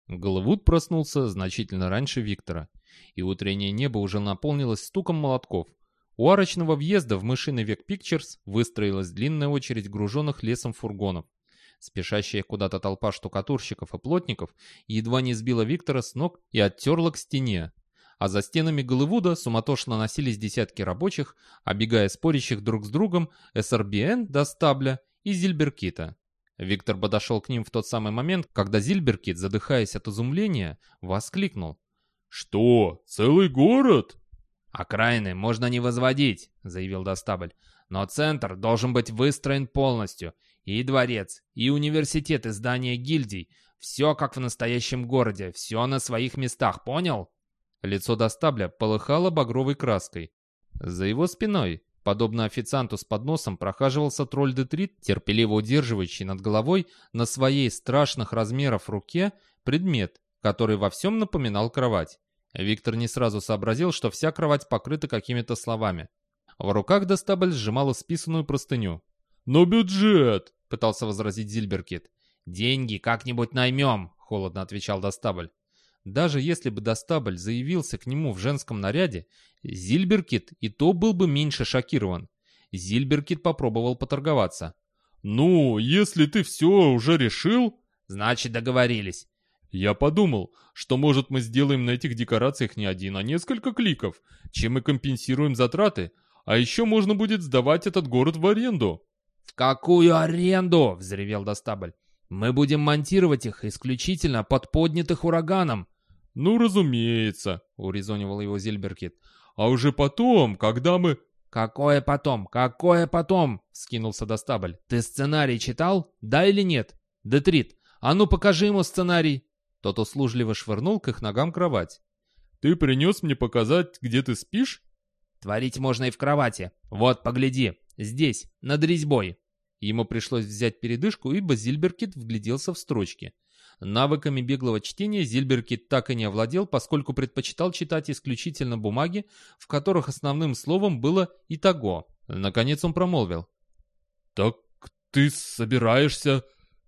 Голливуд проснулся значительно раньше Виктора, и утреннее небо уже наполнилось стуком молотков. У арочного въезда в Мышиный век Пикчерс выстроилась длинная очередь груженных лесом фургонов. Спешащая куда-то толпа штукатурщиков и плотников едва не сбила Виктора с ног и оттерла к стене. А за стенами Голливуда суматошно носились десятки рабочих, оббегая спорящих друг с другом СРБН до Стабля и Зильберкита. Виктор подошел к ним в тот самый момент, когда Зильберкит, задыхаясь от изумления, воскликнул: «Что, целый город?» «Окраины можно не возводить», — заявил Достабль, «но центр должен быть выстроен полностью. И дворец, и университет, и здания гильдий. Все как в настоящем городе, все на своих местах, понял?» Лицо Достабля полыхало багровой краской. За его спиной, подобно официанту с подносом, прохаживался тролль Детрит, терпеливо удерживающий над головой на своей страшных размеров руке предмет, который во всем напоминал кровать. Виктор не сразу сообразил, что вся кровать покрыта какими-то словами. В руках Достабль сжимал исписанную простыню. «Но бюджет!» — пытался возразить Зильберкит. «Деньги как-нибудь наймем», — холодно отвечал Достабль. Даже если бы Достабль заявился к нему в женском наряде, Зильберкит и то был бы меньше шокирован. Зильберкит попробовал поторговаться. «Ну, если ты все уже решил...» «Значит, договорились». «Я подумал, что, может, мы сделаем на этих декорациях не один, а несколько кликов, чем мы компенсируем затраты, а еще можно будет сдавать этот город в аренду». «В какую аренду?» — взревел Достабль. «Мы будем монтировать их исключительно под поднятых ураганом». «Ну, разумеется», — урезонивал его Зильберкит. «А уже потом, когда мы...» «Какое потом? Какое потом?» — вскинулся Достабль. «Ты сценарий читал? Да или нет? Детрит, а ну покажи ему сценарий!» Тот услужливо швырнул к их ногам кровать. «Ты принес мне показать, где ты спишь?» «Творить можно и в кровати. Вот, погляди. Здесь, над резьбой». Ему пришлось взять передышку, ибо Зильберкит вгляделся в строчки. Навыками беглого чтения Зильберкит так и не овладел, поскольку предпочитал читать исключительно бумаги, в которых основным словом было «итого». Наконец он промолвил: «Так ты собираешься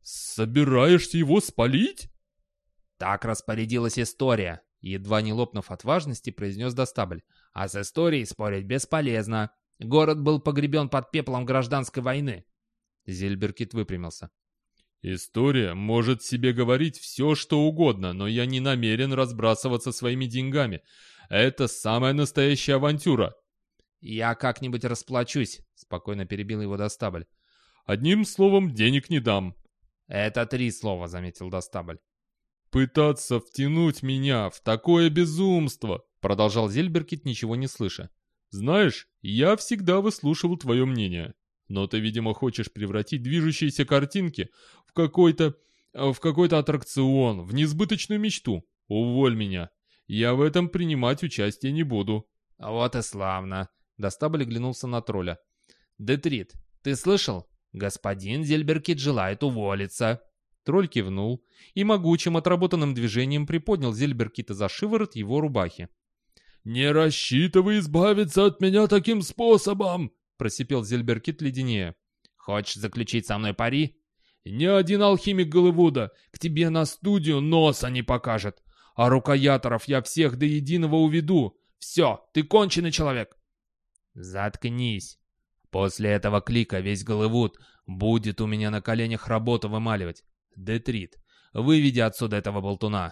его спалить?» «Так распорядилась история», — едва не лопнув от важности, произнес Достабль. «А с историей спорить бесполезно. Город был погребен под пеплом гражданской войны». Зильберкит выпрямился. «История может себе говорить все, что угодно, но я не намерен разбрасываться своими деньгами. Это самая настоящая авантюра». «Я как-нибудь расплачусь», — спокойно перебил его Достабль. «Одним словом, денег не дам». «Это 3 слова», — заметил Достабль. «Пытаться втянуть меня в такое безумство», — Продолжал Зильберкит, ничего не слыша. «Знаешь, я всегда выслушивал твое мнение. Но ты, видимо, хочешь превратить движущиеся картинки в какой-то аттракцион, в несбыточную мечту. Уволь меня. Я в этом принимать участие не буду». «Вот и славно», — Достабль оглянулся на тролля. «Детрит, ты слышал? Господин Зильберкит желает уволиться». Тролль кивнул и могучим отработанным движением приподнял Зильберкита за шиворот его рубахи. «Не рассчитывай избавиться от меня таким способом!» — просипел Зильберкит леденее. «Хочешь заключить со мной пари?» «Ни один алхимик Голливуда к тебе на студию носа не покажет, а рукояторов я всех до единого уведу. Все, ты конченый человек!» «Заткнись. После этого клика весь Голливуд будет у меня на коленях работу вымаливать. Детрит, выведи отсюда этого болтуна».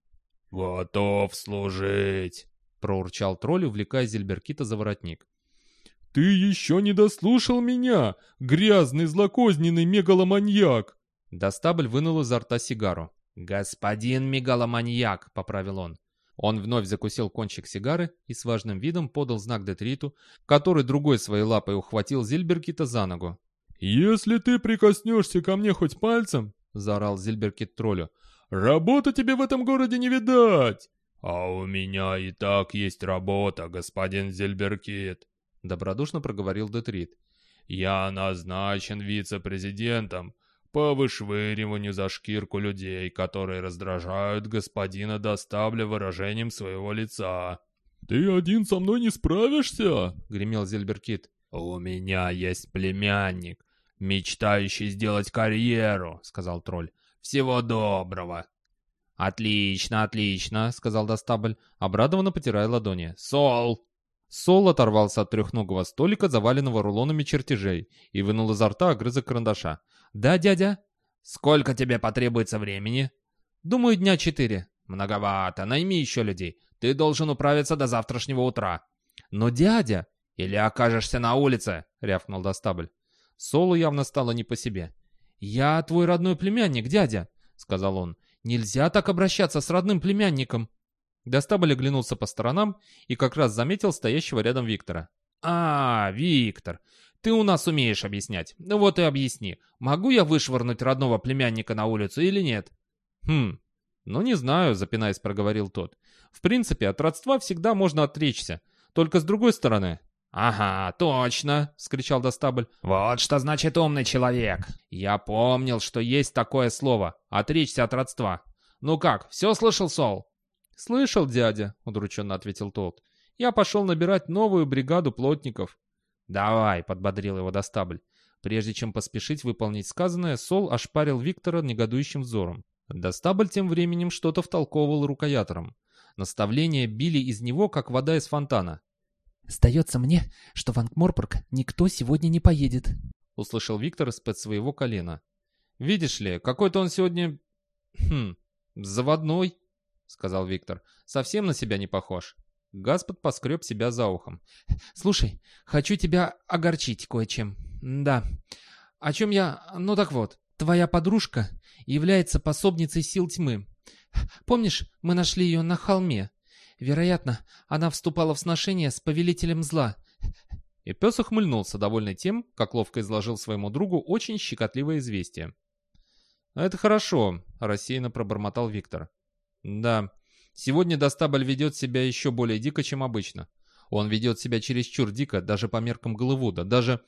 «Готов служить!» — проурчал тролль, увлекая Зильберкита за воротник. «Ты еще не дослушал меня, грязный злокозненный мегаломаньяк!» Достабль вынул изо рта сигару. «Господин мегаломаньяк», — поправил он. Он вновь закусил кончик сигары и с важным видом подал знак Детриту, который другой своей лапой ухватил Зильберкита за ногу. «Если ты прикоснешься ко мне хоть пальцем, — заорал Зильберкит троллю, — работы тебе в этом городе не видать!» «А у меня и так есть работа, господин Зильберкит», — добродушно проговорил Детрит. «Я назначен вице-президентом по вышвыриванию за шкирку людей, которые раздражают господина Достабля выражением своего лица». «Ты один со мной не справишься?» — гремел Зильберкит. «У меня есть племянник, мечтающий сделать карьеру», — сказал тролль. «Всего доброго». «Отлично, отлично», — сказал Достабль, обрадованно потирая ладони. «Сол!» Сол оторвался от трехногого столика, заваленного рулонами чертежей, и вынул изо рта огрызок карандаша. «Да, дядя?» «Сколько тебе потребуется времени?» «Думаю, дня 4. «Многовато. Найми еще людей. Ты должен управиться до завтрашнего утра». «Но дядя...» «Или окажешься на улице», — рявкнул Достабль. Солу явно стало не по себе. «Я твой родной племянник, дядя», — сказал он. «Нельзя так обращаться с родным племянником». Достабль оглянулся по сторонам и как раз заметил стоящего рядом Виктора. «А, Виктор, ты у нас умеешь объяснять. Ну вот и объясни, могу я вышвырнуть родного племянника на улицу или нет?» «Ну не знаю», — запинаясь, проговорил тот. «В принципе, от родства всегда можно отречься. Только с другой стороны...» «Ага, точно!» — вскричал Достабль. «Вот что значит умный человек! Я помнил, что есть такое слово — отречься от родства. Ну как, все слышал, Сол?» «Слышал, дядя», — удрученно ответил тот. «Я пошел набирать новую бригаду плотников». «Давай», — подбодрил его Достабль. Прежде чем поспешить выполнить сказанное, Сол ошпарил Виктора негодующим взором. Достабль тем временем что-то втолковывал рукоятором. Наставления били из него, как вода из фонтана. «Сдается мне, что в Анкморпорг никто сегодня не поедет», — услышал Виктор из-под своего колена. «Видишь ли, какой-то он сегодня... заводной», — сказал Виктор. «Совсем на себя не похож». Гаспод поскреб себя за ухом. «Слушай, хочу тебя огорчить кое-чем. Да. О чем я... Ну так вот, твоя подружка является пособницей сил тьмы. Помнишь, мы нашли ее на холме? Вероятно, она вступала в сношение с повелителем зла». И пес ухмыльнулся, довольный тем, как ловко изложил своему другу очень щекотливое известие. «Это хорошо», — рассеянно пробормотал Виктор. «Да, сегодня Достабль ведет себя еще более дико, чем обычно. Он ведет себя чересчур дико, даже по меркам Голливуда, даже...»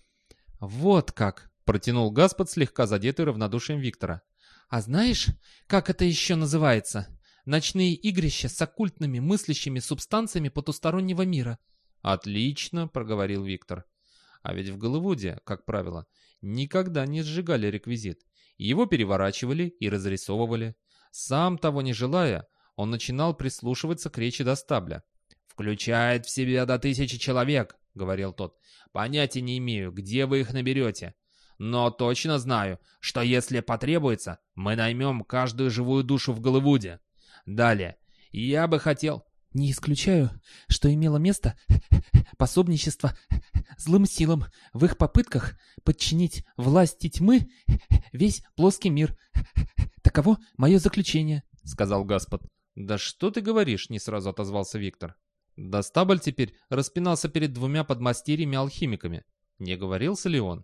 «Вот как!» — протянул Гаспод, слегка задетый равнодушием Виктора. «А знаешь, как это еще называется? Ночные игрища с оккультными мыслящими субстанциями потустороннего мира». «Отлично», — проговорил Виктор. А ведь в Голливуде, как правило, никогда не сжигали реквизит. Его переворачивали и разрисовывали. Сам того не желая, он начинал прислушиваться к речи Достабля. «Включает в себя до 1000 человек», — говорил тот. «Понятия не имею, где вы их наберете. Но точно знаю, что если потребуется, мы наймем каждую живую душу в Голливуде. Далее, я бы хотел...» «Не исключаю, что имело место пособничество злым силам в их попытках подчинить власти тьмы весь плоский мир. Таково мое заключение», — сказал Гаспод. «Да что ты говоришь?» — не сразу отозвался Виктор. Достабль теперь распинался перед 2 подмастерьями-алхимиками. Не говорился ли он?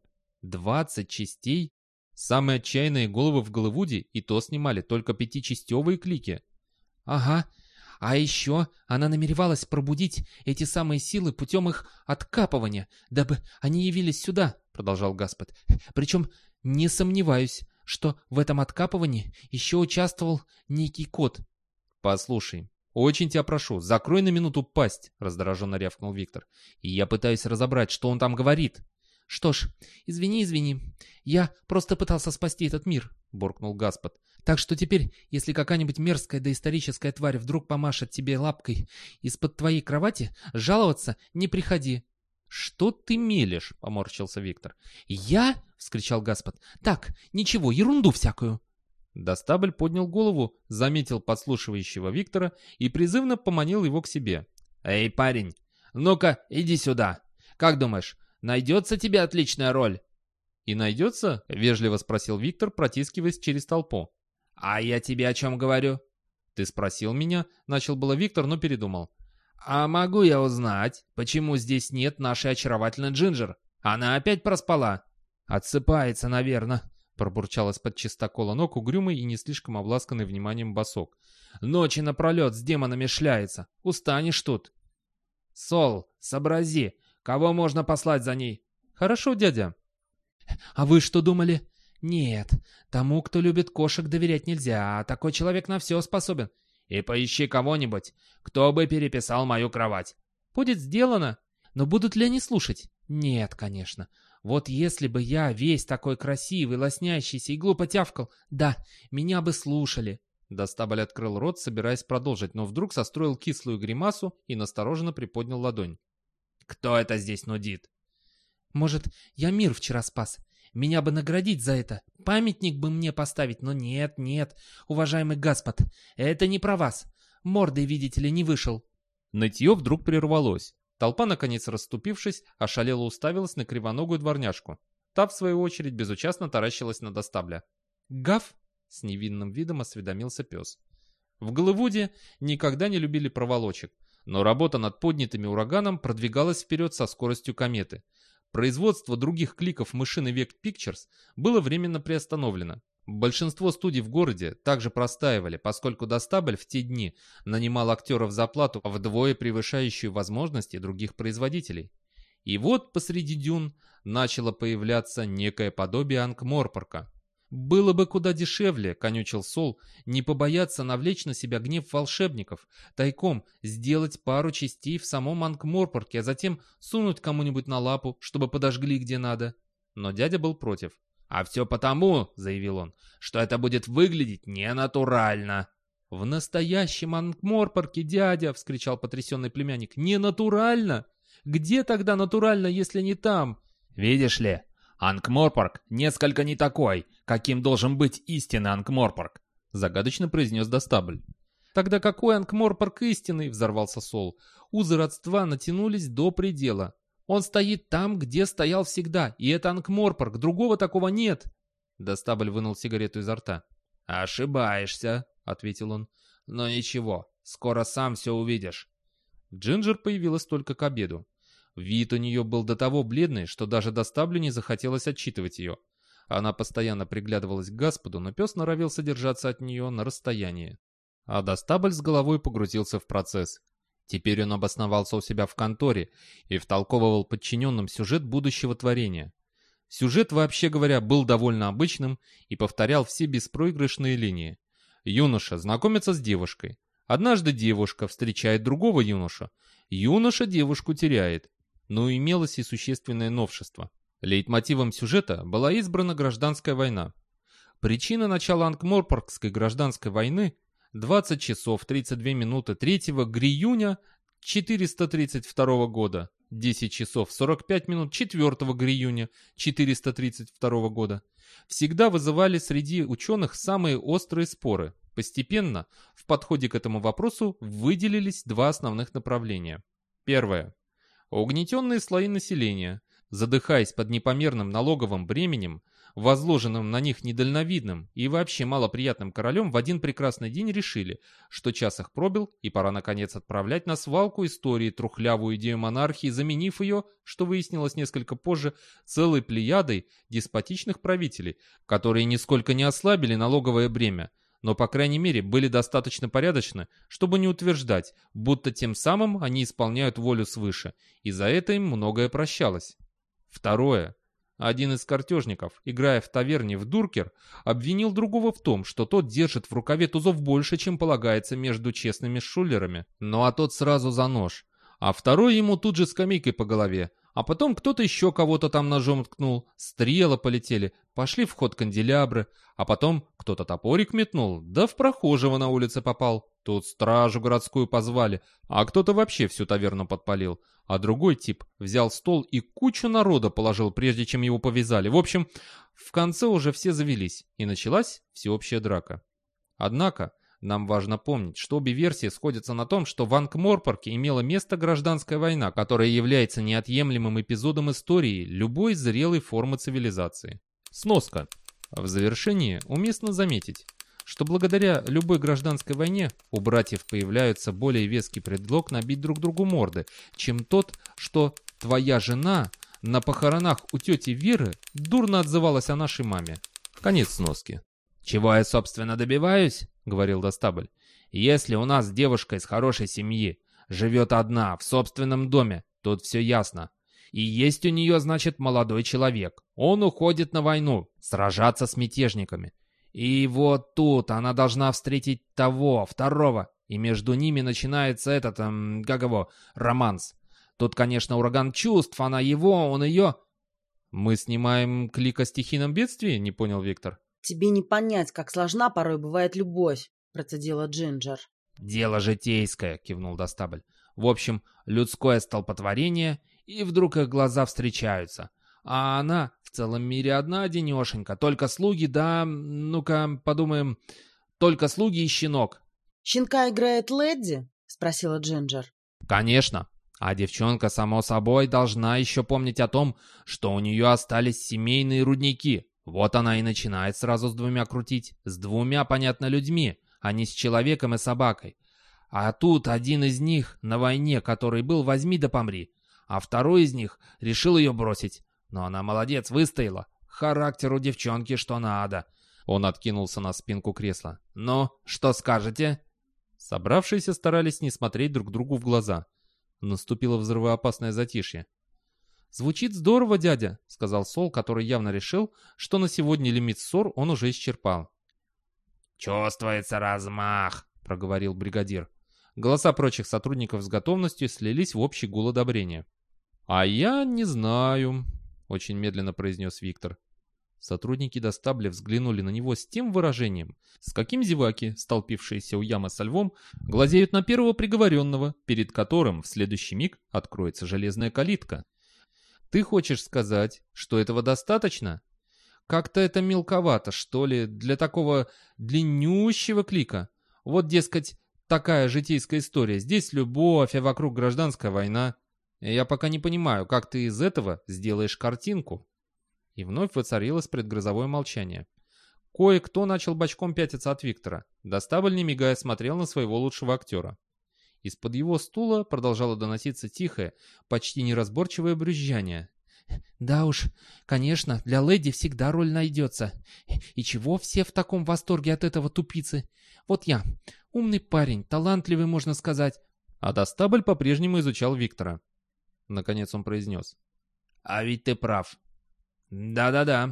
20 частей? Самые отчаянные головы в Голливуде и то снимали только 5-частевые клики. «Ага. А еще она намеревалась пробудить эти самые силы путем их откапывания, дабы они явились сюда», — продолжал Гаспод. «Причем не сомневаюсь, что в этом откапывании еще участвовал некий кот». «Послушай, очень тебя прошу, закрой на минуту пасть», — раздраженно рявкнул Виктор. «И я пытаюсь разобрать, что он там говорит». «Что ж, извини. Я просто пытался спасти этот мир», — буркнул Гаспод. «Так что теперь, если какая-нибудь мерзкая доисторическая тварь вдруг помашет тебе лапкой из-под твоей кровати, жаловаться не приходи». «Что ты мелешь?» — поморщился Виктор. «Я?» — вскричал Гаспод. «Так, ничего, ерунду всякую». Достабль поднял голову, заметил подслушивающего Виктора и призывно поманил его к себе. «Эй, парень, ну-ка, иди сюда. Как думаешь, найдется тебе отличная роль?» «И найдется?» — вежливо спросил Виктор, протискиваясь через толпу. «А я тебе о чем говорю?» «Ты спросил меня?» — начал было Виктор, но передумал. «А могу я узнать, почему здесь нет нашей очаровательной Джинджер? Она опять проспала?» «Отсыпается, наверное», — пробурчал из-под чистокола ног угрюмый и не слишком обласканный вниманием босок. «Ночи напролет с демонами шляется. Устанешь тут». «Сол, сообрази, кого можно послать за ней?» «Хорошо, дядя». «А вы что думали?» «Нет, тому, кто любит кошек, доверять нельзя, а такой человек на все способен». «И поищи кого-нибудь, кто бы переписал мою кровать». «Будет сделано. Но будут ли они слушать?» «Нет, конечно. Вот если бы я весь такой красивый, лоснящийся и глупо тявкал, да, меня бы слушали». Достабель открыл рот, собираясь продолжить, но вдруг состроил кислую гримасу и настороженно приподнял ладонь. «Кто это здесь нудит?» Может, я мир вчера спас? Меня бы наградить за это. Памятник бы мне поставить, но нет, нет, уважаемый господ, это не про вас. Мордой, видите ли, не вышел». Нытье вдруг прервалось. Толпа, наконец расступившись, ошалело уставилась на кривоногую дворняжку. Та, в свою очередь, безучастно таращилась на Достабля. «Гав?» — с невинным видом осведомился пес. В Голливуде никогда не любили проволочек, но работа над поднятыми ураганом продвигалась вперед со скоростью кометы. Производство других кликов «Мышиный век Pictures» было временно приостановлено. Большинство студий в городе также простаивали, поскольку Достабель в те дни нанимал актеров за плату, вдвое превышающую возможности других производителей. И вот посреди дюн начало появляться некое подобие Анкморпорка. «Было бы куда дешевле», — конючил Сол, — «не побояться навлечь на себя гнев волшебников, тайком сделать пару частей в самом Анкморпорке, а затем сунуть кому-нибудь на лапу, чтобы подожгли где надо». Но дядя был против. «А все потому, — заявил он, — что это будет выглядеть ненатурально». «В настоящем Анкморпорке, дядя!» — вскричал потрясенный племянник. «Не натурально? Где тогда натурально, если не там?» «Видишь ли, Анкморпорк несколько не такой, каким должен быть истинный Анкморпорк», — загадочно произнес Достабль. «Тогда какой Анкморпорк истинный?» — взорвался Сол. «Узы родства натянулись до предела. Он стоит там, где стоял всегда, и это Анкморпорк, другого такого нет!» Достабль вынул сигарету изо рта. «Ошибаешься», — ответил он. «Но ничего, скоро сам все увидишь». Джинджер появилась только к обеду. Вид у нее был до того бледный, что даже Достаблю не захотелось отчитывать ее. Она постоянно приглядывалась к Господу, но пес норовил содержаться от нее на расстоянии. А Достабль с головой погрузился в процесс. Теперь он обосновался у себя в конторе и втолковывал подчиненным сюжет будущего творения. Сюжет, вообще говоря, был довольно обычным и повторял все беспроигрышные линии. Юноша знакомится с девушкой. Однажды девушка встречает другого юношу. Юноша девушку теряет. Но имелось и существенное новшество. Лейтмотивом сюжета была избрана гражданская война. Причина начала Анкморпоркской гражданской войны — 20 часов 32 минуты 3 гриюня 432 года, 10 часов 45 минут 4 гриюня 432 года, всегда вызывали среди ученых самые острые споры. Постепенно в подходе к этому вопросу выделились два основных направления. Первое. Угнетенные слои населения, задыхаясь под непомерным налоговым бременем, возложенным на них недальновидным и вообще малоприятным королем, в один прекрасный день решили, что час их пробил и пора наконец отправлять на свалку истории трухлявую идею монархии, заменив ее, что выяснилось несколько позже, целой плеядой деспотичных правителей, которые нисколько не ослабили налоговое бремя, но, по крайней мере, были достаточно порядочны, чтобы не утверждать, будто тем самым они исполняют волю свыше, и за это им многое прощалось. Второе. Один из картежников, играя в таверне в дуркер, обвинил другого в том, что тот держит в рукаве тузов больше, чем полагается между честными шулерами. Ну а тот сразу за нож. А второй ему тут же скамейкой по голове. А потом кто-то еще кого-то там ножом ткнул, стрелы полетели, пошли в ход канделябры, а потом кто-то топорик метнул, да в прохожего на улице попал. Тут стражу городскую позвали, а кто-то вообще всю таверну подпалил. А другой тип взял стол и кучу народа положил, прежде чем его повязали. В общем, в конце уже все завелись, и началась всеобщая драка. Однако, нам важно помнить, что обе версии сходятся на том, что в Анкморпорке имела место гражданская война, которая является неотъемлемым эпизодом истории любой зрелой формы цивилизации. Сноска. В завершении уместно заметить, что благодаря любой гражданской войне у братьев появляется более веский предлог набить друг другу морды, чем тот, что твоя жена на похоронах у тети Веры дурно отзывалась о нашей маме. Конец сноски. «Чего я, собственно, добиваюсь?» — говорил Достабль. «Если у нас девушка из хорошей семьи живет одна, в собственном доме, тут все ясно. И есть у нее, значит, молодой человек. Он уходит на войну, сражаться с мятежниками. И вот тут она должна встретить того, второго, и между ними начинается этот, как его, романс. Тут, конечно, ураган чувств, она его, он ее...» «Мы снимаем клик о стихийном бедствии?» — не понял Виктор. Тебе не понять, как сложна порой бывает любовь. процедила Джинджер. «Дело житейское», — кивнул Достабль. «В общем, людское столпотворение, и вдруг их глаза встречаются. А она в целом мире одна-одинешенька, только слуги, да, ну-ка, подумаем, только слуги и щенок». «Щенка играет Лэдди?» — спросила Джинджер. «Конечно. А девчонка, само собой, должна еще помнить о том, что у нее остались семейные рудники. Вот она и начинает сразу с двумя крутить. С двумя, понятно, людьми, а не с человеком и собакой. А тут один из них на войне, который был, возьми да помри. А второй из них решил ее бросить. Но она молодец, выстояла. Характер у девчонки что надо». Он откинулся на спинку кресла. «Ну, что скажете?» Собравшиеся старались не смотреть друг другу в глаза. Наступило взрывоопасное затишье. «Звучит здорово, дядя», — сказал Сол, который явно решил, что на сегодня лимит ссор он уже исчерпал. «Чувствуется размах», — проговорил бригадир. Голоса прочих сотрудников с готовностью слились в общий гул одобрения. «А я не знаю», — очень медленно произнес Виктор. Сотрудники Достабля взглянули на него с тем выражением, с каким зеваки, столпившиеся у ямы со львом, глазеют на первого приговоренного, перед которым в следующий миг откроется железная калитка. «Ты хочешь сказать, что этого достаточно? Как-то это мелковато, что ли, для такого длиннющего клика. Вот, дескать, такая житейская история. Здесь любовь, а вокруг гражданская война. Я пока не понимаю, как ты из этого сделаешь картинку». И вновь воцарилось предгрозовое молчание. Кое-кто начал бочком пятиться от Виктора. Достабль, не мигая, смотрел на своего лучшего актера. Из-под его стула продолжало доноситься тихое, почти неразборчивое брюзжание. «Да уж, конечно, для леди всегда роль найдется. И чего все в таком восторге от этого тупицы? Вот я, умный парень, талантливый, можно сказать». А Достабль по-прежнему изучал Виктора. Наконец он произнес. «А ведь ты прав. Да-да-да,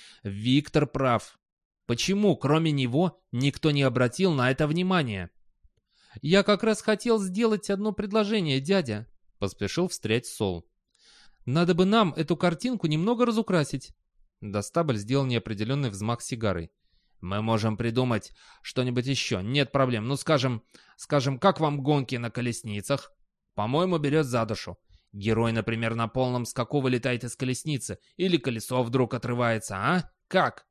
Виктор прав. Почему, кроме него, никто не обратил на это внимания?» «Я как раз хотел сделать одно предложение, дядя», — поспешил встрять Сол. «Надо бы нам эту картинку немного разукрасить». Достабль сделал неопределенный взмах сигарой. «Мы можем придумать что-нибудь еще, нет проблем. Ну, скажем, как вам гонки на колесницах? По-моему, берет за душу. Герой, например, на полном скаку вылетает из колесницы, или колесо вдруг отрывается, а? Как?»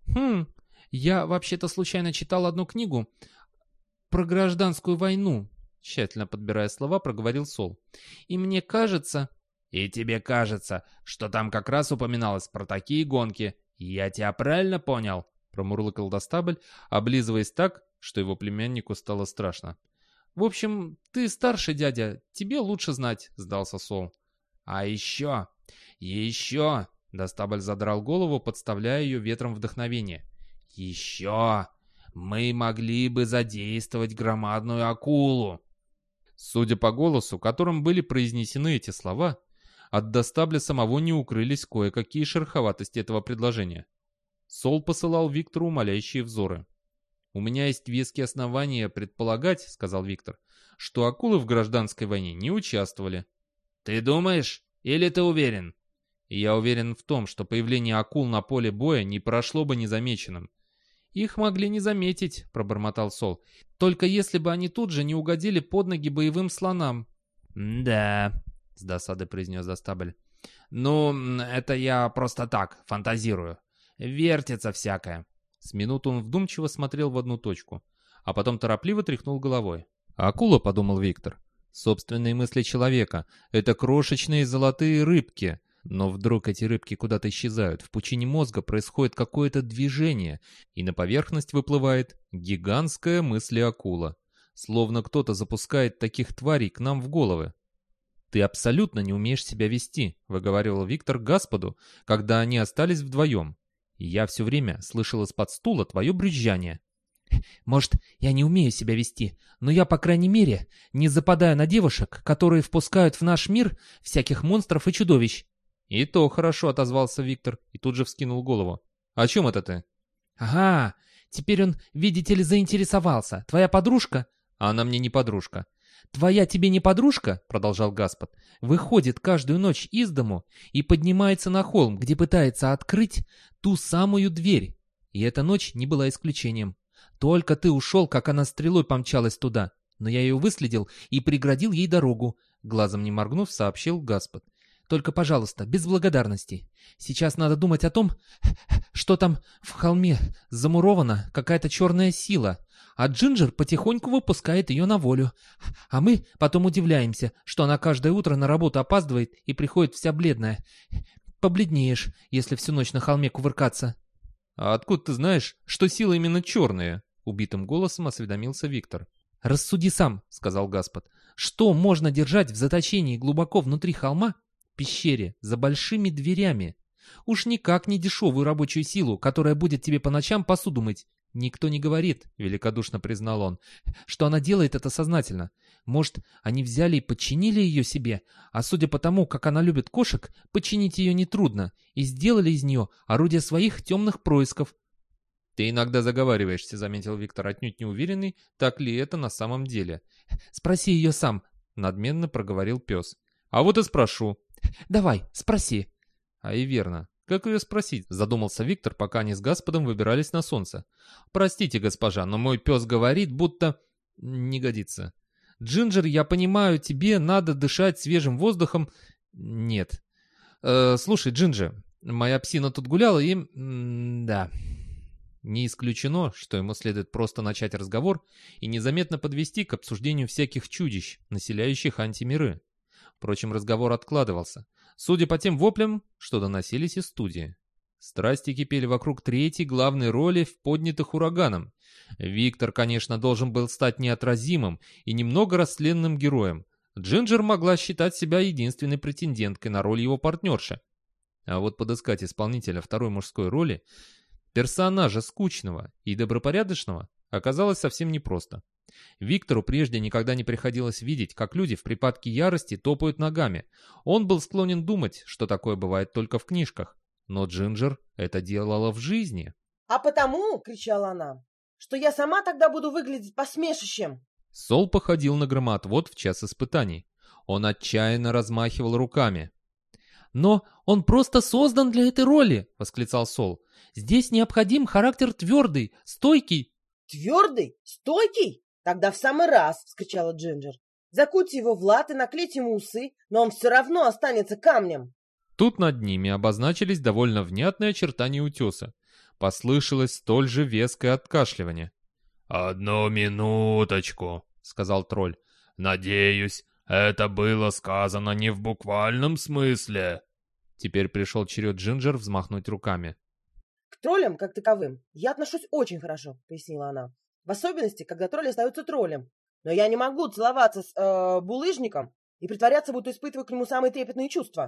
Я вообще-то случайно читал одну книгу про гражданскую войну», — тщательно подбирая слова, проговорил Сол. «И мне кажется...» «И тебе кажется, что там как раз упоминалось про такие гонки. Я тебя правильно понял?» — промурлыкал Достабль, облизываясь так, что его племяннику стало страшно. «В общем, ты старший дядя, тебе лучше знать», — сдался Сол. «А еще... Достабль задрал голову, подставляя ее ветром вдохновения. «Еще... мы могли бы задействовать громадную акулу». Судя по голосу, которым были произнесены эти слова, от Достабля самого не укрылись кое-какие шероховатости этого предложения. Сол посылал Виктору умоляющие взоры. «У меня есть веские основания предполагать, — сказал Виктор, — что акулы в гражданской войне не участвовали». «Ты думаешь? Или ты уверен?» И я уверен в том, что появление акул на поле боя не прошло бы незамеченным. «Их могли не заметить», — пробормотал Сол. «Только если бы они тут же не угодили под ноги боевым слонам». «Да», — с досадой произнес Достабль. «Ну, это я просто так, фантазирую. Вертится всякое». С минуту он вдумчиво смотрел в одну точку, а потом торопливо тряхнул головой. «Акула», — подумал Виктор. «Собственные мысли человека — это крошечные золотые рыбки». Но вдруг эти рыбки куда-то исчезают, в пучине мозга происходит какое-то движение, и на поверхность выплывает гигантская мыслеакула. Словно кто-то запускает таких тварей к нам в головы. «Ты абсолютно не умеешь себя вести», — выговаривал Виктор Господу, когда они остались вдвоем. «И я все время слышал из-под стула твое брюзжание». «Может, я не умею себя вести, но я, по крайней мере, не западаю на девушек, которые впускают в наш мир всяких монстров и чудовищ». «И то хорошо», — отозвался Виктор и тут же вскинул голову. «О чем это ты?» «Ага, теперь он, видите ли, заинтересовался. Твоя подружка?» «Она мне не подружка». «Твоя тебе не подружка?» — продолжал Господ. «Выходит каждую ночь из дому и поднимается на холм, где пытается открыть ту самую дверь. И эта ночь не была исключением. Только ты ушел, как она стрелой помчалась туда. Но я ее выследил и преградил ей дорогу», — глазом не моргнув, сообщил Гаспод. «Только, пожалуйста, без благодарности. Сейчас надо думать о том, что там в холме замурована какая-то черная сила, а Джинджер потихоньку выпускает ее на волю. А мы потом удивляемся, что она каждое утро на работу опаздывает и приходит вся бледная. Побледнеешь, если всю ночь на холме кувыркаться». «А откуда ты знаешь, что сила именно черная?» — убитым голосом осведомился Виктор. «Рассуди сам», — сказал Гаспод. «Что можно держать в заточении глубоко внутри холма, в пещере, за большими дверями? Уж никак не дешевую рабочую силу, которая будет тебе по ночам посуду мыть. Никто не говорит», — великодушно признал он, — «что она делает это сознательно. Может, они взяли и подчинили ее себе, а судя по тому, как она любит кошек, подчинить ее нетрудно, и сделали из нее орудие своих темных происков». «Ты иногда заговариваешься», — заметил Виктор, отнюдь не уверенный, так ли это на самом деле. «Спроси ее сам», — надменно проговорил пес. «А вот и спрошу». «Давай, спроси». «А и верно. Как ее спросить?» — задумался Виктор, пока они с Гасподом выбирались на солнце. «Простите, госпожа, но мой пес говорит, будто...» «Не годится. Джинджер, я понимаю, тебе надо дышать свежим воздухом...» «Нет. Слушай, Джинджер, моя псина тут гуляла и... да...» Не исключено, что ему следует просто начать разговор и незаметно подвести к обсуждению всяких чудищ, населяющих антимиры. Впрочем, разговор откладывался, судя по тем воплям, что доносились из студии. Страсти кипели вокруг третьей главной роли в «Поднятых ураганом». Виктор, конечно, должен был стать неотразимым и немного растленным героем. Джинджер могла считать себя единственной претенденткой на роль его партнерши. А вот подыскать исполнителя второй мужской роли, персонажа скучного и добропорядочного, оказалось совсем непросто. Виктору прежде никогда не приходилось видеть, как люди в припадке ярости топают ногами. Он был склонен думать, что такое бывает только в книжках. Но Джинджер это делала в жизни. «А потому, — кричала она, — что я сама тогда буду выглядеть посмешищем». Сол походил на громоотвод в час испытаний. Он отчаянно размахивал руками. «Но он просто создан для этой роли!» — восклицал Сол. «Здесь необходим характер твердый, стойкий». «Твердый? Стойкий? Тогда в самый раз!» — вскричала Джинджер. «Закуйте его в латы, наклейте ему усы, но он все равно останется камнем». Тут над ними обозначились довольно внятные очертания утеса. Послышалось столь же веское откашливание. «Одну минуточку», — сказал тролль. «Надеюсь, это было сказано не в буквальном смысле». Теперь пришел черед Джинджер взмахнуть руками. «К троллям, как таковым, я отношусь очень хорошо», — пояснила она. «В особенности, когда тролль остается троллем. Но я не могу целоваться с булыжником и притворяться, будто испытываю к нему самые трепетные чувства».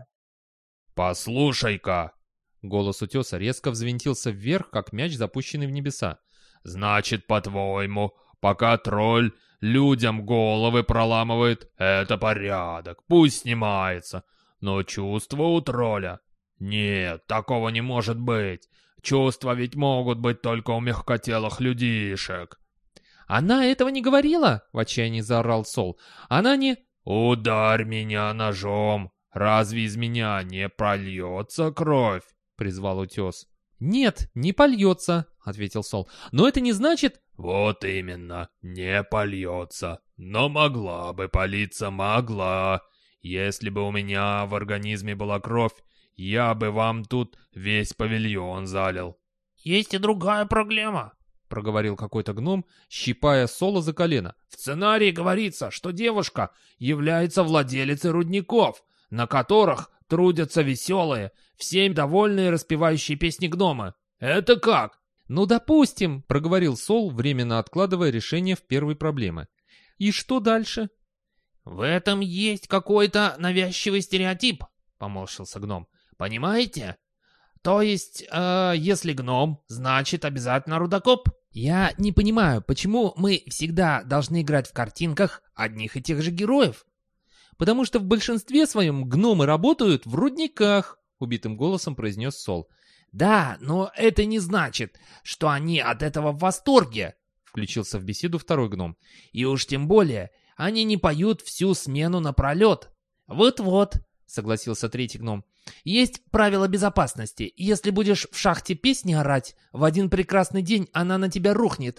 «Послушай-ка!» Голос утеса резко взвинтился вверх, как мяч, запущенный в небеса. «Значит, по-твоему, пока тролль людям головы проламывает, это порядок, пусть снимается. Но чувства у тролля? Нет, такого не может быть. Чувства ведь могут быть только у мягкотелых людишек». «Она этого не говорила!» — в отчаянии заорал Сол. «Она не...» «Ударь меня ножом! Разве из меня не прольется кровь?» — призвал утес. «Нет, не польется», — ответил Сол. «Но это не значит...» «Вот именно, не польется. Но могла бы политься, могла. Если бы у меня в организме была кровь, я бы вам тут весь павильон залил». «Есть и другая проблема», — проговорил какой-то гном, щипая Соло за колено. «В сценарии говорится, что девушка является владелицей рудников, на которых трудятся веселые, всем довольные распевающие песни гномы. Это как?» «Ну, допустим», — проговорил Сол, временно откладывая решение в первой проблемы. «И что дальше?» «В этом есть какой-то навязчивый стереотип», — поморщился гном. «Понимаете? То есть, если гном, значит обязательно рудокоп». «Я не понимаю, почему мы всегда должны играть в картинках одних и тех же героев?» «Потому что в большинстве своем гномы работают в рудниках», — убитым голосом произнес Сол. «Да, но это не значит, что они от этого в восторге», — включился в беседу второй гном. «И уж тем более они не поют всю смену напролет». «Вот-вот», — согласился третий гном. «Есть правила безопасности. Если будешь в шахте песни орать, в один прекрасный день она на тебя рухнет.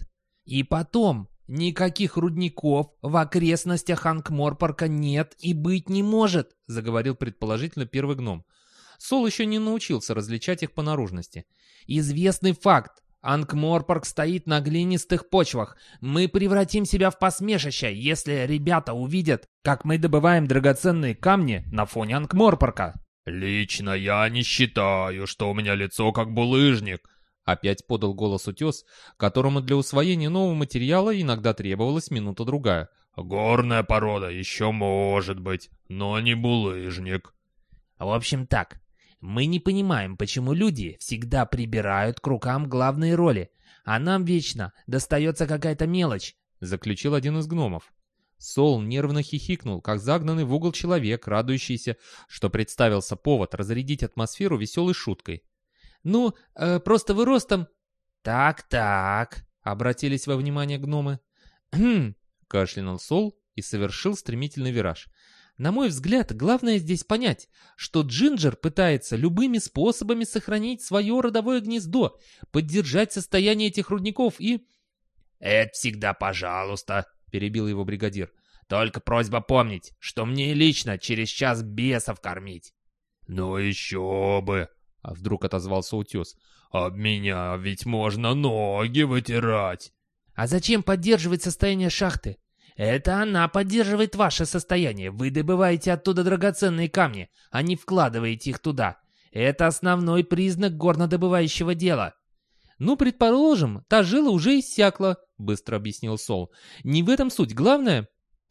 И потом, никаких рудников в окрестностях Анкморпорка нет и быть не может, заговорил предположительно первый гном. Сол еще не научился различать их по наружности. Известный факт. Анкморпорк стоит на глинистых почвах. Мы превратим себя в посмешище, если ребята увидят, как мы добываем драгоценные камни на фоне Анкморпорка. «Лично я не считаю, что у меня лицо как булыжник», — опять подал голос утес, которому для усвоения нового материала иногда требовалась минута-другая. «Горная порода еще может быть, но не булыжник». В общем так, мы не понимаем, почему люди всегда прибирают к рукам главные роли, а нам вечно достается какая-то мелочь, — заключил один из гномов. Сол нервно хихикнул, как загнанный в угол человек, радующийся, что представился повод разрядить атмосферу веселой шуткой. «Ну, просто вы ростом...» «Так», — обратились во внимание гномы. «Хм...» — кашлянул Сол и совершил стремительный вираж. «На мой взгляд, главное здесь понять, что Джинджер пытается любыми способами сохранить свое родовое гнездо, поддержать состояние этих рудников и...» «Это всегда пожалуйста», — перебил его бригадир. «Только просьба помнить, что мне лично через час бесов кормить». «Ну еще бы!» — вдруг отозвался утес. «Об меня ведь можно ноги вытирать!» «А зачем поддерживать состояние шахты? Это она поддерживает ваше состояние. Вы добываете оттуда драгоценные камни, а не вкладываете их туда. Это основной признак горнодобывающего дела». «Ну, предположим, та жила уже иссякла», — быстро объяснил Сол. «Не в этом суть. Главное...»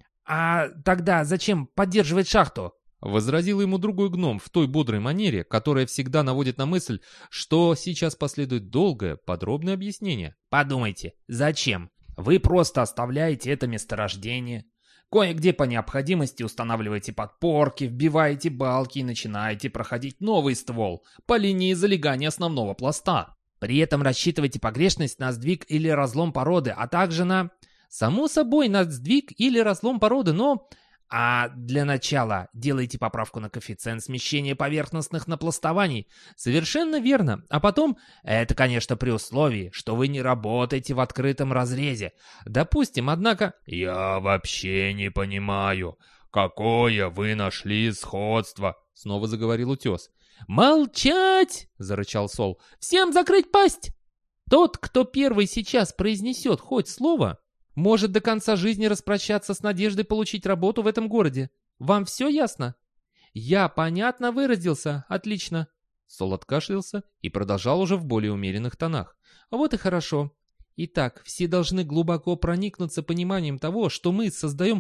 «А тогда зачем поддерживать шахту?» — возразил ему другой гном в той бодрой манере, которая всегда наводит на мысль, что сейчас последует долгое, подробное объяснение. «Подумайте, зачем? Вы просто оставляете это месторождение. Кое-где по необходимости устанавливаете подпорки, вбиваете балки и начинаете проходить новый ствол по линии залегания основного пласта. При этом рассчитывайте погрешность на сдвиг или разлом породы, а также на... «Само собой, на сдвиг или разлом породы, но...» А для начала делайте поправку на коэффициент смещения поверхностных напластований. «Совершенно верно. А потом...» Это, конечно, при условии, что вы не работаете в открытом разрезе. «Допустим, однако...» «Я вообще не понимаю, какое вы нашли сходство», — снова заговорил утес. «Молчать!» — зарычал Сол. «Всем закрыть пасть! Тот, кто первый сейчас произнесет хоть слово, может до конца жизни распрощаться с надеждой получить работу в этом городе. Вам все ясно?» «Я понятно выразился. Отлично». Сол откашлялся и продолжал уже в более умеренных тонах. «Вот и хорошо. Итак, все должны глубоко проникнуться пониманием того, что мы создаем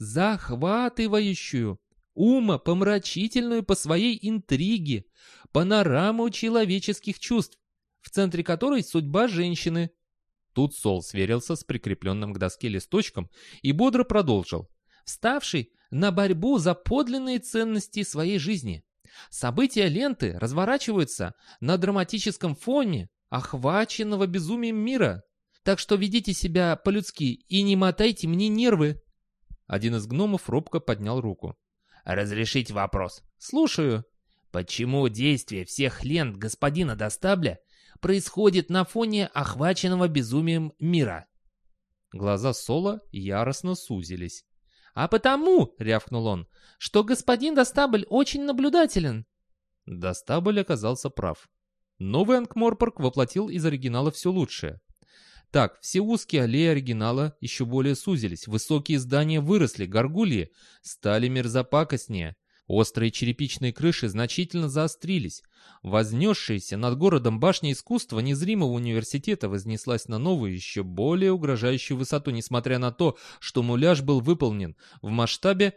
захватывающую, умопомрачительную по своей интриге панораму человеческих чувств, в центре которой судьба женщины». Тут Сол сверился с прикрепленным к доске листочком и бодро продолжил. «Вставший на борьбу за подлинные ценности своей жизни. События ленты разворачиваются на драматическом фоне охваченного безумием мира. Так что ведите себя по-людски и не мотайте мне нервы». Один из гномов робко поднял руку. «Разрешите вопрос?» «Слушаю». «Почему действие всех лент господина Достабля происходит на фоне охваченного безумием мира?» Глаза Сола яростно сузились. «А потому, — рявкнул он, — что господин Достабль очень наблюдателен». Достабль оказался прав. Новый Анкморпорк воплотил из оригинала все лучшее. Так, все узкие аллеи оригинала еще более сузились, высокие здания выросли, горгульи стали мерзопакостнее. Острые черепичные крыши значительно заострились. Вознесшаяся над городом башня искусства незримого университета вознеслась на новую, еще более угрожающую высоту, несмотря на то, что муляж был выполнен в масштабе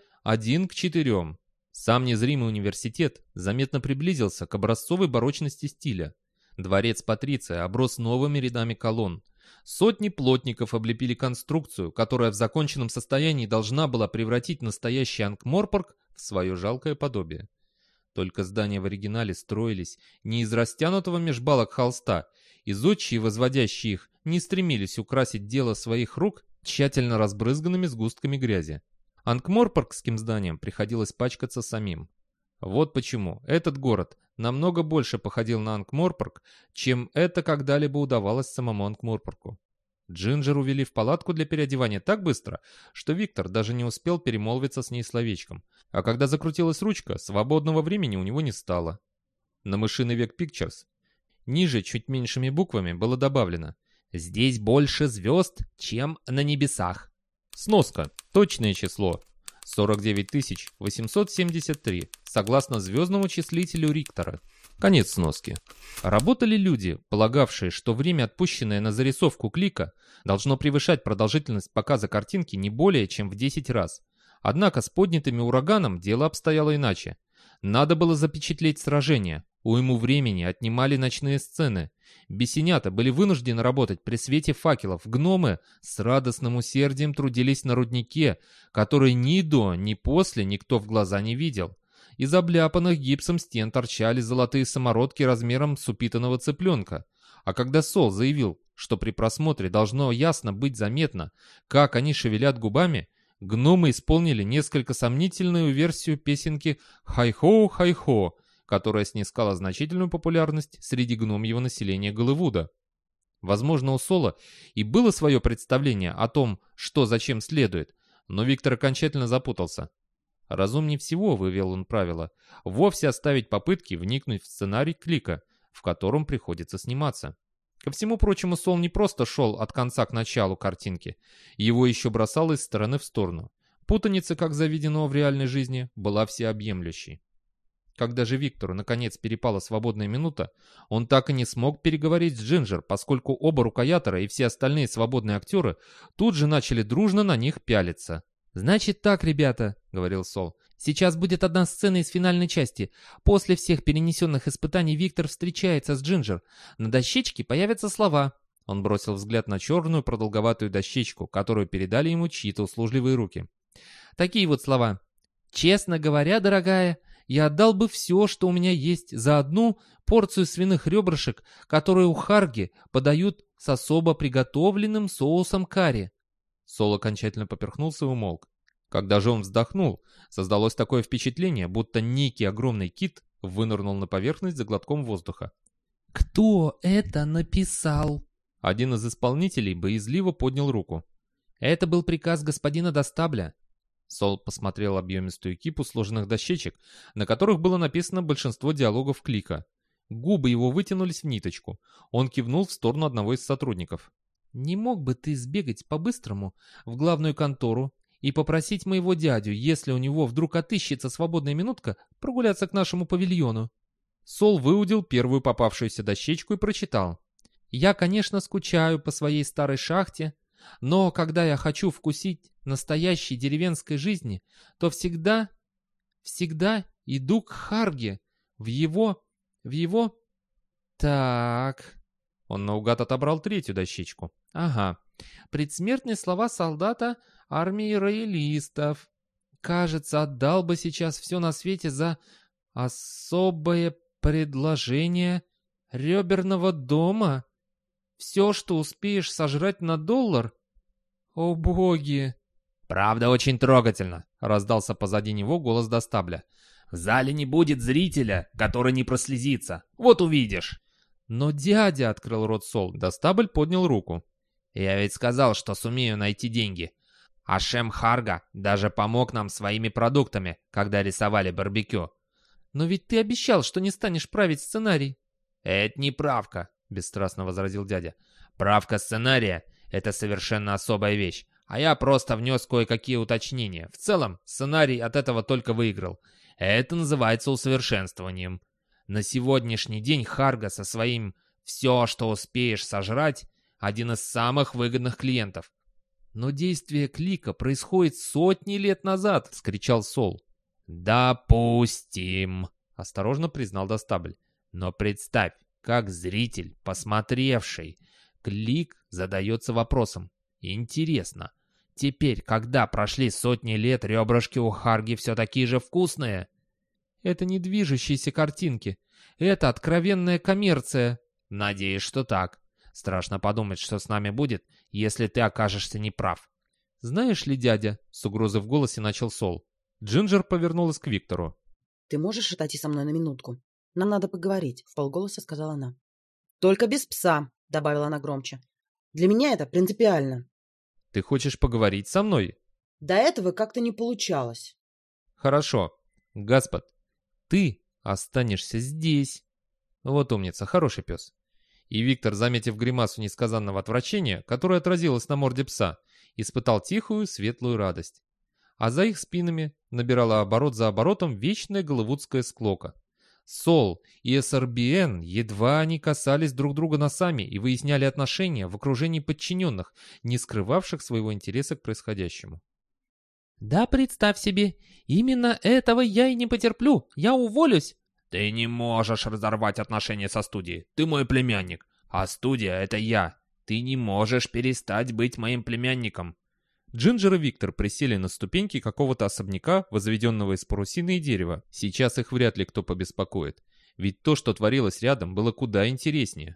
1:4. Сам незримый университет заметно приблизился к образцовой барочности стиля. Дворец Патриция оброс новыми рядами колонн. Сотни плотников облепили конструкцию, которая в законченном состоянии должна была превратить настоящий Анкморпорк в свое жалкое подобие. Только здания в оригинале строились не из растянутого меж балок холста, и зодчие, возводящие их, не стремились украсить дело своих рук тщательно разбрызганными сгустками грязи. Анкморпоркским зданиям приходилось пачкаться самим. Вот почему этот город намного больше походил на Анкморпорк, чем это когда-либо удавалось самому Анкморпорку. Джинджер увели в палатку для переодевания так быстро, что Виктор даже не успел перемолвиться с ней словечком. А когда закрутилась ручка, свободного времени у него не стало. На мышиный век Pictures ниже чуть меньшими буквами было добавлено: «Здесь больше звезд, чем на небесах». Сноска. Точное число. 49 873, согласно звездному числителю Риктора. Конец сноски. Работали люди, полагавшие, что время, отпущенное на зарисовку клика, должно превышать продолжительность показа картинки не более чем в 10 раз. Однако с поднятыми ураганом дело обстояло иначе. Надо было запечатлеть сражение. Уйму времени отнимали ночные сцены. Бесенята были вынуждены работать при свете факелов. Гномы с радостным усердием трудились на руднике, который ни до, ни после никто в глаза не видел. Из обляпанных гипсом стен торчали золотые самородки размером с упитанного цыпленка. А когда Сол заявил, что при просмотре должно ясно быть заметно, как они шевелят губами, гномы исполнили несколько сомнительную версию песенки «Хай-хо, хай-хо», которая снискала значительную популярность среди гномьего населения Голливуда. Возможно, у Сола и было свое представление о том, что зачем следует, но Виктор окончательно запутался. Разумнее всего, вывел он правило, вовсе оставить попытки вникнуть в сценарий клика, в котором приходится сниматься. Ко всему прочему, Сол не просто шел от конца к началу картинки, его еще бросало из стороны в сторону. Путаница, как заведено в реальной жизни, была всеобъемлющей. Когда же Виктору наконец перепала свободная минута, он так и не смог переговорить с Джинджер, поскольку оба рукоятора и все остальные свободные актеры тут же начали дружно на них пялиться. «Значит так, ребята», — говорил Сол. «Сейчас будет одна сцена из финальной части. После всех перенесенных испытаний Виктор встречается с Джинджер. На дощечке появятся слова». Он бросил взгляд на черную продолговатую дощечку, которую передали ему чьи-то услужливые руки. Такие вот слова. «Честно говоря, дорогая, я отдал бы все, что у меня есть, за одну порцию свиных ребрышек, которые у Харги подают с особо приготовленным соусом карри». Сол окончательно поперхнулся и умолк. Когда же он вздохнул, создалось такое впечатление, будто некий огромный кит вынырнул на поверхность за глотком воздуха. «Кто это написал?» Один из исполнителей боязливо поднял руку. «Это был приказ господина Достабля». Сол посмотрел объемистую кипу сложенных дощечек, на которых было написано большинство диалогов клика. Губы его вытянулись в ниточку. Он кивнул в сторону одного из сотрудников. «Не мог бы ты сбегать по-быстрому в главную контору и попросить моего дядю, если у него вдруг отыщется свободная минутка, прогуляться к нашему павильону?» Сол выудил первую попавшуюся дощечку и прочитал. «Я, конечно, скучаю по своей старой шахте, но когда я хочу вкусить настоящей деревенской жизни, то всегда иду к Харге, в его... Так...» Он наугад отобрал третью дощечку. «Ага. Предсмертные слова солдата армии роялистов. Кажется, отдал бы сейчас все на свете за особое предложение реберного дома. Все, что успеешь сожрать на $1. О боги!» «Правда, очень трогательно», — раздался позади него голос Достабля. «В зале не будет зрителя, который не прослезится. Вот увидишь». «Но дядя!» — открыл рот Сол. Достабль поднял руку. «Я ведь сказал, что сумею найти деньги. А Шем Харга даже помог нам своими продуктами, когда рисовали барбекю». «Но ведь ты обещал, что не станешь править сценарий». «Это не правка», — бесстрастно возразил дядя. «Правка сценария — это совершенно особая вещь, а я просто внес кое-какие уточнения. В целом, сценарий от этого только выиграл. Это называется усовершенствованием. На сегодняшний день Харга со своим «все, что успеешь сожрать» один из самых выгодных клиентов». «Но действие клика происходит сотни лет назад!» — вскричал Сол. «Допустим», — осторожно признал Достабль. «Но представь, как зритель, посмотревший, клик задается вопросом. Интересно, теперь, когда прошли сотни лет, ребрышки у Харги все такие же вкусные?» «Это не движущиеся картинки. Это откровенная коммерция». «Надеюсь, что так. Страшно подумать, что с нами будет, если ты окажешься неправ». «Знаешь ли, дядя?» — с угрозой в голосе начал Сол. Джинджер повернулась к Виктору. «Ты можешь отойти со мной на минутку? Нам надо поговорить», — вполголоса сказала она. «Только без пса», — добавила она громче. Для меня это принципиально. Ты хочешь поговорить со мной? До этого как-то не получалось. Хорошо. Господ, ты останешься здесь. Вот умница, хороший пес. И Виктор, заметив гримасу несказанного отвращения, которая отразилась на морде пса, испытал тихую, светлую радость. А за их спинами набирала оборот за оборотом вечная голливудская склока. Сол и СРБН едва не касались друг друга носами и выясняли отношения в окружении подчиненных, не скрывавших своего интереса к происходящему. Да, представь себе, именно этого я и не потерплю. Я уволюсь. Ты не можешь разорвать отношения со студией. Ты мой племянник, а студия — это я. Ты не можешь перестать быть моим племянником. Джинджер и Виктор присели на ступеньки какого-то особняка, возведенного из парусины и дерева. Сейчас их вряд ли кто побеспокоит. Ведь то, что творилось рядом, было куда интереснее.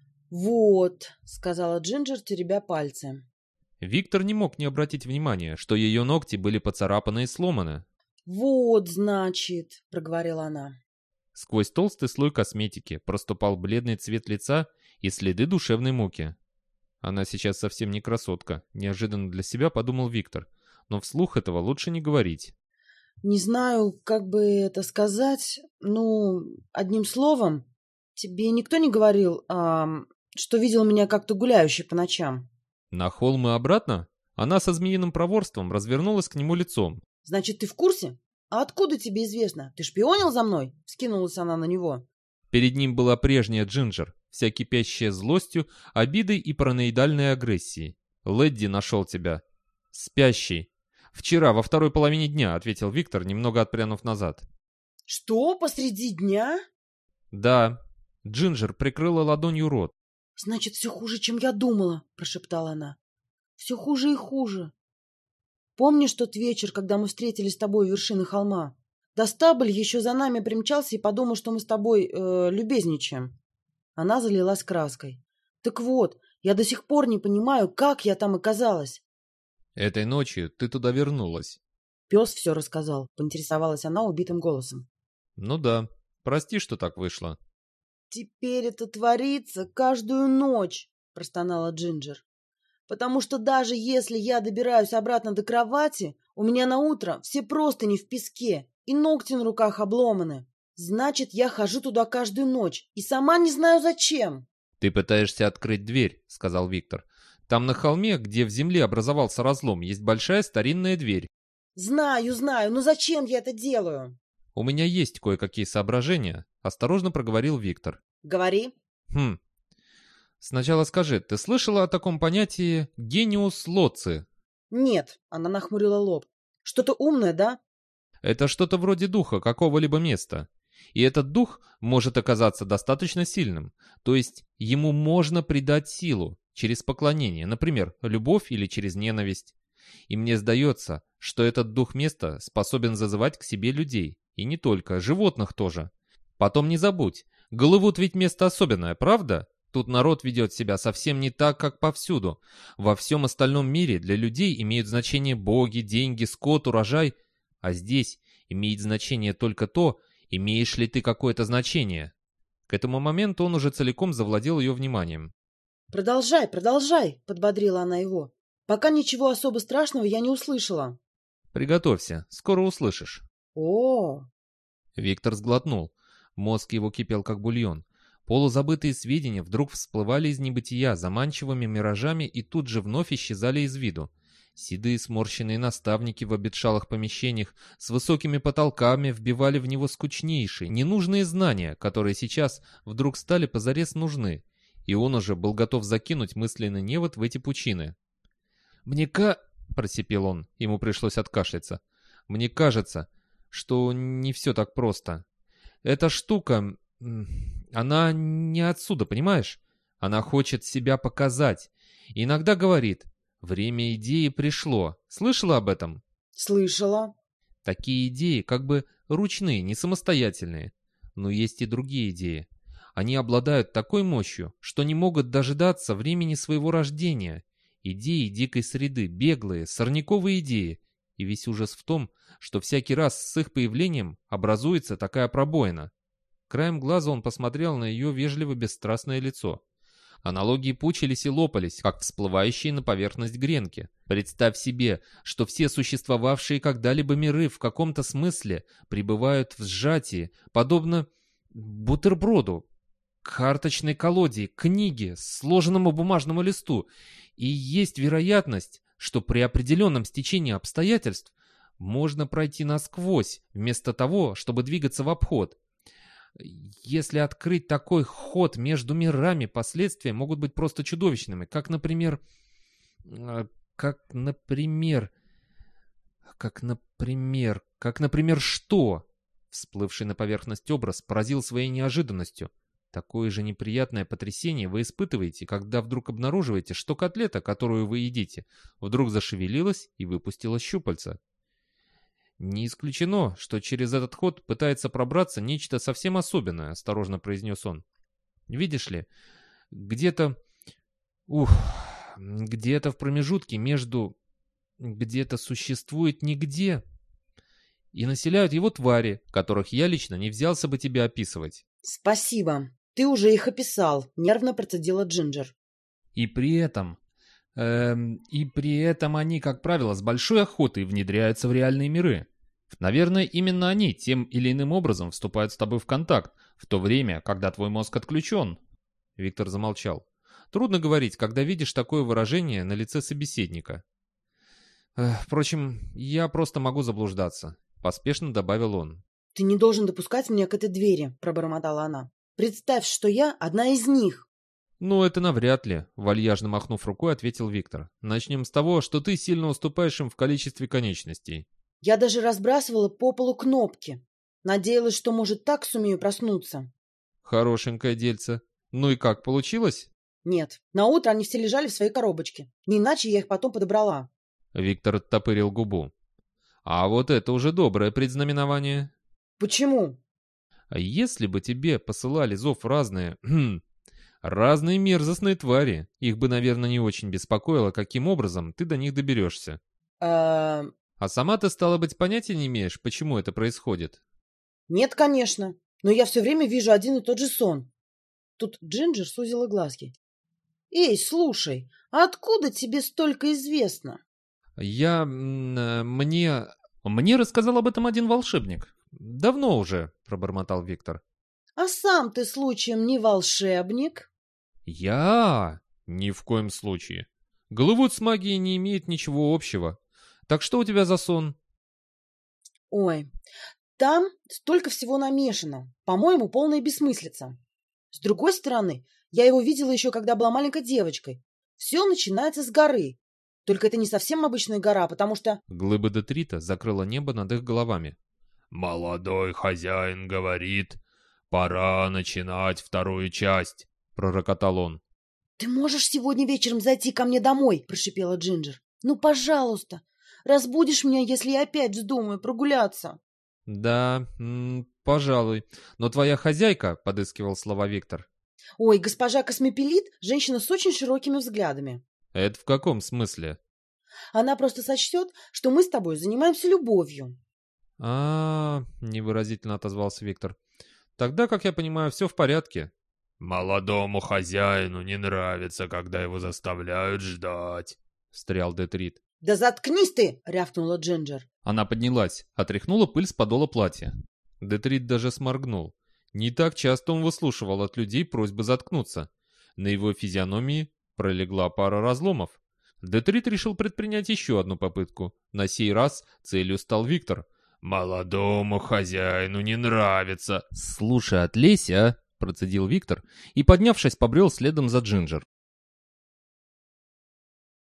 «Вот», — сказала Джинджер, теребя пальцы. Виктор не мог не обратить внимания, что ее ногти были поцарапаны и сломаны. «Вот, значит», — проговорила она. Сквозь толстый слой косметики проступал бледный цвет лица и следы душевной муки. Она сейчас совсем не красотка, неожиданно для себя подумал Виктор, но вслух этого лучше не говорить. «Не знаю, как бы это сказать, одним словом, тебе никто не говорил, что видел меня как-то гуляющей по ночам?» На холм и обратно? Она со змеиным проворством развернулась к нему лицом. «Значит, ты в курсе? А откуда тебе известно? Ты шпионил за мной?» — вскинулась она на него. Перед ним была прежняя Джинджер, вся кипящая злостью, обидой и параноидальной агрессией. «Лэдди нашел тебя. Спящий. Вчера, во второй половине дня», — ответил Виктор, немного отпрянув назад. «Что, посреди дня?» «Да». Джинджер прикрыла ладонью рот. «Значит, все хуже, чем я думала», — прошептала она. «Все хуже и хуже. Помнишь тот вечер, когда мы встретились с тобой у вершины холма? Достабль еще за нами примчался и подумал, что мы с тобой любезничаем». Она залилась краской. «Так вот, я до сих пор не понимаю, как я там оказалась». «Этой ночью ты туда вернулась». «Пес все рассказал», — поинтересовалась она убитым голосом. «Ну да. Прости, что так вышло». «Теперь это творится каждую ночь», — простонала Джинджер. «Потому что даже если я добираюсь обратно до кровати, у меня на утро все простыни в песке и ногти на руках обломаны. Значит, я хожу туда каждую ночь и сама не знаю зачем». «Ты пытаешься открыть дверь», — сказал Виктор. «Там на холме, где в земле образовался разлом, есть большая старинная дверь». «Знаю, но зачем я это делаю?» «У меня есть кое-какие соображения», — осторожно проговорил Виктор. «Говори». Сначала скажи, ты слышала о таком понятии «гениус лоци»? «Нет», — она нахмурила лоб. «Что-то умное, да?» Это что-то вроде духа какого-либо места. И этот дух может оказаться достаточно сильным. То есть ему можно придать силу через поклонение, например, любовь или через ненависть. И мне сдается, что этот дух места способен зазывать к себе людей. И не только, животных тоже. Потом не забудь, Голливуд ведь место особенное, правда? Тут народ ведет себя совсем не так, как повсюду. Во всем остальном мире для людей имеют значение боги, деньги, скот, урожай. А здесь имеет значение только то, имеешь ли ты какое-то значение. К этому моменту он уже целиком завладел ее вниманием. «Продолжай, подбодрила она его. «Пока ничего особо страшного я не услышала». Приготовься, скоро услышишь. «О!» Виктор сглотнул. Мозг его кипел как бульон. Полузабытые сведения вдруг всплывали из небытия заманчивыми миражами и тут же вновь исчезали из виду. Седые сморщенные наставники в обветшалых помещениях с высокими потолками вбивали в него скучнейшие, ненужные знания, которые сейчас вдруг стали позарез нужны, и он уже был готов закинуть мысленный невод в эти пучины. просипел он, ему пришлось откашляться. «Мне кажется, что не все так просто. Эта штука, она не отсюда, понимаешь? Она хочет себя показать. И иногда говорит: время идеи пришло. Слышала об этом?» «Слышала». Такие идеи как бы ручные, не самостоятельные. Но есть и другие идеи. Они обладают такой мощью, что не могут дожидаться времени своего рождения. Идеи дикой среды, беглые, сорняковые идеи. И весь ужас в том, что всякий раз с их появлением образуется такая пробоина. Краем глаза он посмотрел на ее вежливо-бесстрастное лицо. Аналогии пучились и лопались, как всплывающие на поверхность гренки. Представь себе, что все существовавшие когда-либо миры в каком-то смысле пребывают в сжатии, подобно бутерброду, карточной колоде, книге, сложенному бумажному листу. И есть вероятность, что при определенном стечении обстоятельств можно пройти насквозь, вместо того, чтобы двигаться в обход. Если открыть такой ход между мирами, последствия могут быть просто чудовищными, как, например, что? Всплывший на поверхность образ поразил своей неожиданностью. Такое же неприятное потрясение вы испытываете, когда вдруг обнаруживаете, что котлета, которую вы едите, вдруг зашевелилась и выпустила щупальца. «Не исключено, что через этот ход пытается пробраться нечто совсем особенное», — осторожно произнес он. «Видишь ли, где-то в промежутке где-то существует нигде, и населяют его твари, которых я лично не взялся бы тебе описывать». «Спасибо. Ты уже их описал», — нервно процедила Джинджер. И при этом они, как правило, с большой охотой внедряются в реальные миры. Наверное, именно они тем или иным образом вступают с тобой в контакт, в то время, когда твой мозг отключен. Виктор замолчал. Трудно говорить, когда видишь такое выражение на лице собеседника. Впрочем, я просто могу заблуждаться, поспешно добавил он. «Ты не должен допускать меня к этой двери», — пробормотала она. «Представь, что я одна из них». «Ну, это навряд ли», — вальяжно махнув рукой, ответил Виктор. «Начнем с того, что ты сильно уступаешь им в количестве конечностей». Я даже разбрасывала по полу кнопки. Надеялась, что, может, так сумею проснуться. «Хорошенькое дельце. Ну и как, получилось?» «Нет. На утро они все лежали в своей коробочке. Не иначе я их потом подобрала». Виктор оттопырил губу. «А вот это уже доброе предзнаменование». «Почему?» «Если бы тебе посылали зов разные мерзостные твари, их бы, наверное, не очень беспокоило, каким образом ты до них доберешься. А сама ты, стало быть, понятия не имеешь, почему это происходит?» «Нет, конечно. Но я все время вижу один и тот же сон». Тут Джинджер сузила глазки. «Эй, слушай, а откуда тебе столько известно?» Мне рассказал об этом один волшебник. Давно уже», — пробормотал Виктор. «А сам ты случаем не волшебник?» «Я? Ни в коем случае. Голливуд с магией не имеет ничего общего. Так что у тебя за сон?» «Ой, там столько всего намешано. По-моему, полная бессмыслица. С другой стороны, я его видела еще, когда была маленькой девочкой. Все начинается с горы. Только это не совсем обычная гора, потому что...» Глыба детрита закрыла небо над их головами. «Молодой хозяин говорит, пора начинать вторую часть», — пророкотал он. «Ты можешь сегодня вечером зайти ко мне домой?» — прошипела Джинджер. «Ну, пожалуйста, разбудишь меня, если я опять вздумаю прогуляться». «Да, пожалуй. Но твоя хозяйка», — подыскивал слова Виктор. «Ой, госпожа Космопелит — женщина с очень широкими взглядами». «Это в каком смысле?» «Она просто сочтет, что мы с тобой занимаемся любовью». Невыразительно отозвался Виктор. «Тогда, как я понимаю, все в порядке». «Молодому хозяину не нравится, когда его заставляют ждать», — встрял Детрит. «Да заткнись ты!» — рявкнула Джинджер. Она поднялась, отряхнула пыль с подола платья. Детрит даже сморгнул. Не так часто он выслушивал от людей просьбы заткнуться. На его физиономии пролегла пара разломов. Детрит решил предпринять еще одну попытку. На сей раз целью стал Виктор. «Молодому хозяину не нравится». «Слушай, отлейся, а!» — процедил Виктор и, поднявшись, побрел следом за Джинджер.